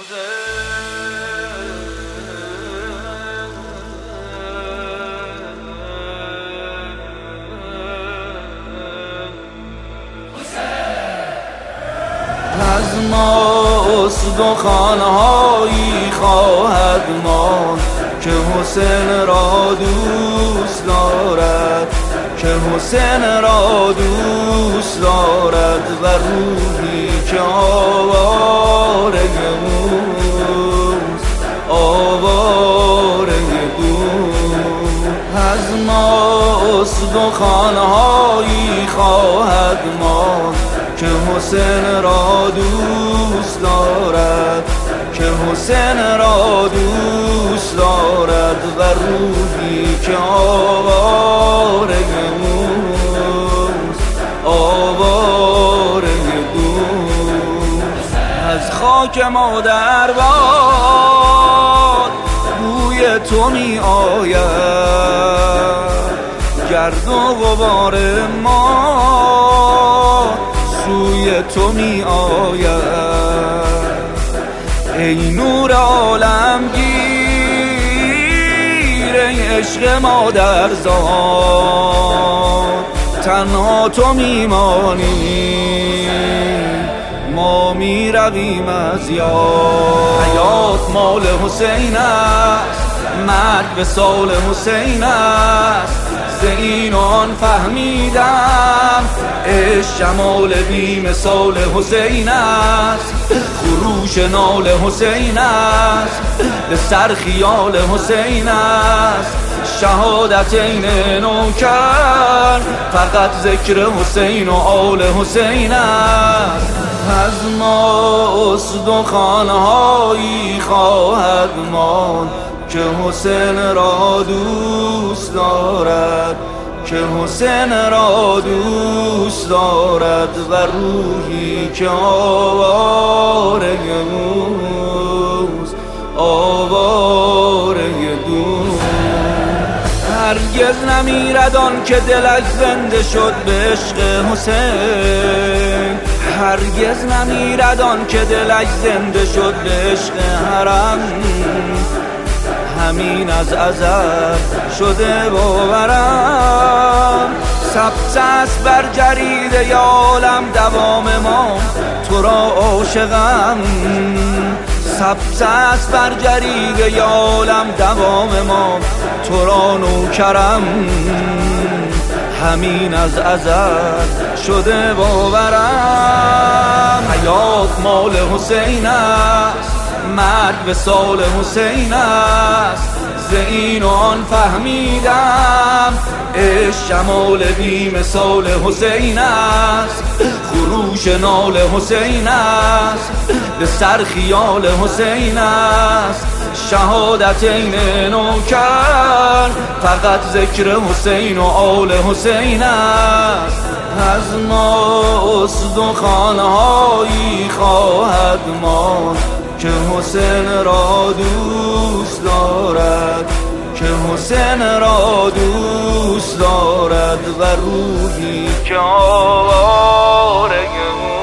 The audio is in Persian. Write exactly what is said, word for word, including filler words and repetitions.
از ما استخوان‌هایی خواهد ماند که حسین را دوست دارد، که حسین را دوست دارد و روحی که آواره اوست، آواره اوست. از ما استخوان‌هایی خواهد ماند که حسین را دوست دارد، که حسین را دوست دارد و روحی که آواره اوست، آواره اوست. از خاک مادر باد بوی تو می آید، گرد و غبار ما سوی تو می آید. ای نور عالمگیر، ای عشق مادرزاد، تنها تو میمانی، ما می رویم از یاد. حیات مال حسین است، مرگ وصال حسین است، ز این آن فهمیدم عشق جمال بی مثال حسین است. خروش نال حسین است، به سر خیال حسین است. شهادت این نوکر فقط ذکر حسین و آل حسین است. از ما استخوان‌هایی خواهد ماند که حسین را دوست دارد، که حسین را دوست دارد و روحی که آواره اوست، آواره اوست. هرگز نمیرد آن که دلش زنده شد به عشق حسین، هرگز نمیرد آن که دلش زنده شد به عشق حرم. همین از ازل شده باورم، ثبت است بر جریده عالم دوام ما تو را عاشقم. ثبت است بر جریده عالم دوام ما تو را نوکرم. همین از ازل شده باورم. حیات مال حسین است، مرگ وصال حسین است، ز این و آن فهمیدم عشق جمال بی مثال حسین است. خروش نال حسین است، به سر خیال حسین است. شهادت این نوکر فقط ذکر حسین و آل حسین است. از ما استخوان‌هایی خواهد ماند که حسین را دوست دارد، که حسین را دوست دارد و روحی که آواره